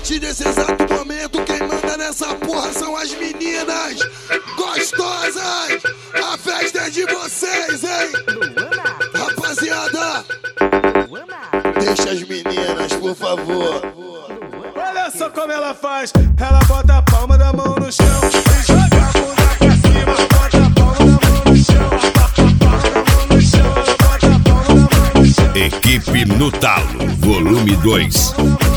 partir desse exato momento, quem manda nessa porra são as meninas gostosas. A festa é de vocês, hein? Rapaziada, deixa as meninas, por favor. Olha só como ela faz. Ela bota a palma da mão no chão e joga a bunda pra cima. Bota a palma da mão no chão, palma da mão no chão. Ela bota a palma da mão no chão. Equipe no Talo, volume 2.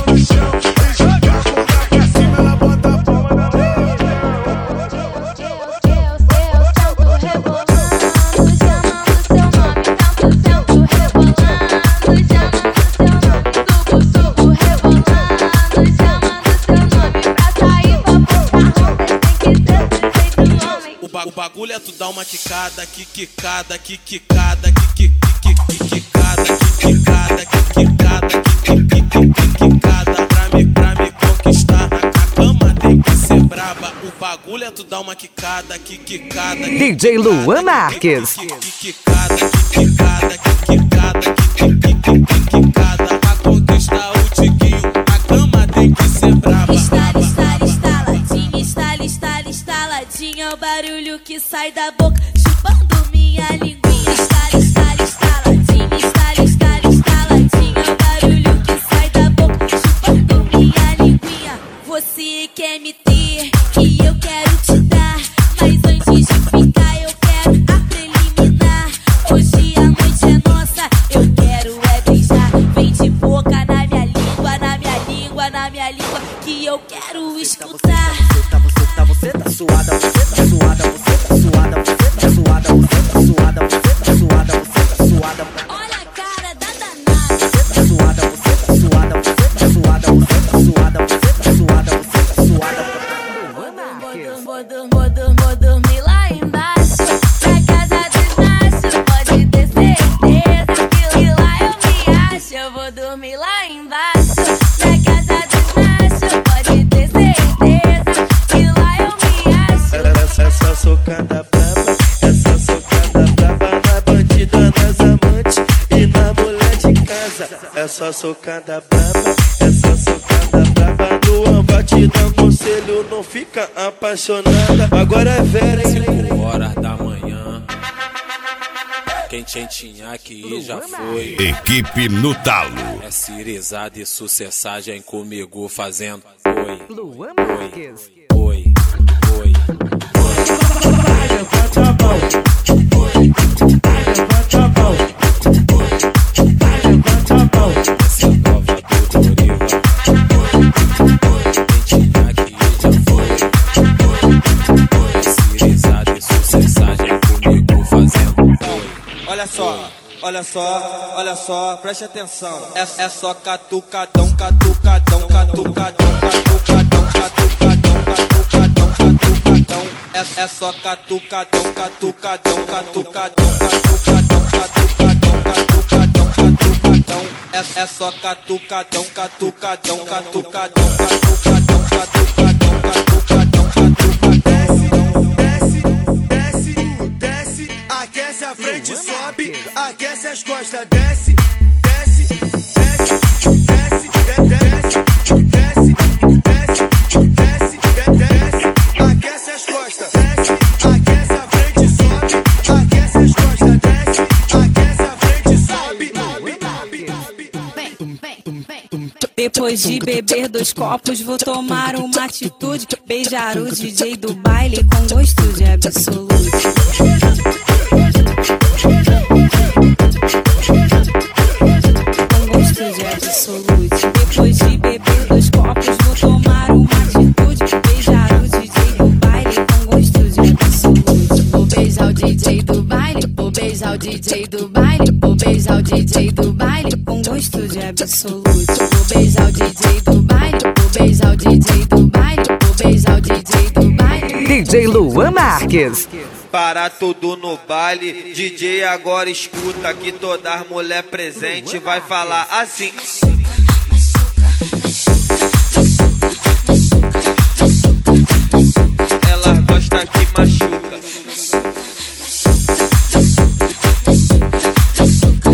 O bagulho é tu dar uma quicada, quicada, quicada, quicada, quicada, quicada, pra me conquistar. A cama tem que ser braba. O bagulho é tu dar uma quicada, quicada. DJ Luan Marques. Quicada, quicada, quicada, quicada, pra conquistar o tiquinho. A cama tem que ser braba. Instaladinho é o barulho que sai da boca, chupando minha linguinha. Instaladinho é o barulho que sai da boca, chupando minha linguinha. Você quer me ter e eu quero te dar, mas antes de ficar eu quero a preliminar. Hoje a noite é nossa, eu quero é beijar. Vem de boca na minha língua, na minha língua, na minha língua, que eu quero escutar. Você tá suada, você tá suada, você tá suada, você tá suada, você tá suada, você tá suada, você tá suada. Olha a cara da danada. Você tá suada, você tá suada, você tá suada, você tá suada, você tá suada, você tá suada. Vou dormir lá embaixo, na casa dos machos, pode ter certeza que lá eu me acho. Eu vou dormir lá embaixo, na casa dos machos, pode ter certeza que lá eu me acho. Essa socada braba, essa socada braba na bandida, nas amantes e na mulher de casa. Essa socada braba, essa socada braba no embate, dá conselho, não fica apaixonada. Agora é vera, hein? 5 horas da manhã. Quem tinha aqui já foi. Equipe no Talo. É cirizada e sucessagem comigo fazendo oi, Luan Marques. oi, oi, Levanta a mão, levanta a mão, levanta a mão. essa nova do Doriva. Quem tinha aqui já foi. É cirizada e sucessagem comigo fazendo oi. Olha só, preste atenção. É só catucadão, catucadão, catucadão, catucadão, catucadão, catucadão, catucadão. É só catucadão, catucadão, catucadão, catucadão, catucadão, catucadão, catucadão. É só catucadão, catucadão, catucadão, catucadão, catucadão, catucadão, catucadão. Desce, aquece a frente, sobe, aquece as costas, desce, desce, desce, desce, desce, desce, desce, desce, desce, aquece as costas, desce, aquece a frente, sobe, aquece as costas, desce, aquece a frente, sobe. Depois de beber 2 copos, vou tomar uma atitude. Beijar o DJ do baile com gosto de absoluto. Com gosto de absoluto. Depois de beber 2 copos, vou tomar uma atitude. Beijar o DJ do baile com gosto de absoluto. Vou beijar o DJ do baile, vou beijar o DJ do baile, vou beijar o DJ do baile com gosto de absoluto. Vou beijar o DJ do baile, vou beijar o DJ do baile, vou beijar o DJ do baile. DJ Luan Marques. Para tudo no baile, DJ agora escuta que toda as mulher presente vai falar assim. Ela gosta que machuca.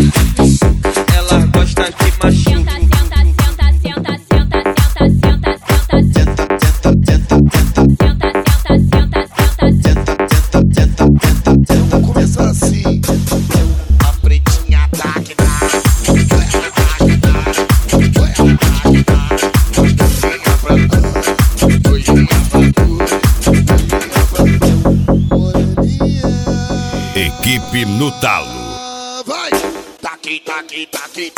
Ela gosta que machuca. Senta, senta, senta, senta, senta, senta, senta, no talo. Vai! Taqui, taqui, taqui.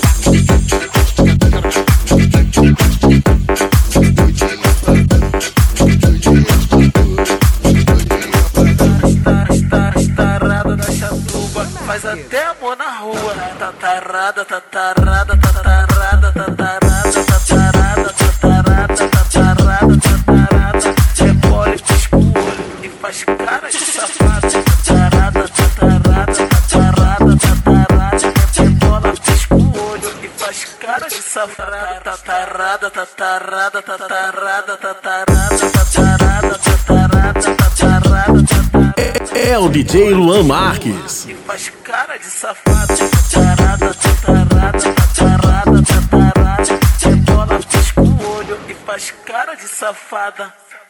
Tarada da chatuba, faz até amor na rua. Tatarada, tatarada, tatarada, tatarada, tatarada, tatarada, tatarada, tatarada. Rebole, pisca o olho e faz cara de safado. Tatarada, tatarada, tatarada, tatarada. Rebola, pisca o olho e faz cara de safado. Tatarada, tatarada, tatarada, tatarada, tatarada, tatarada, tatarada, tatarada. É o DJ Luan Marques. E faz cara de safado. Tatarada, tatarada, tatarada, tatarada. Rebola, pisca o olho e faz cara de safada.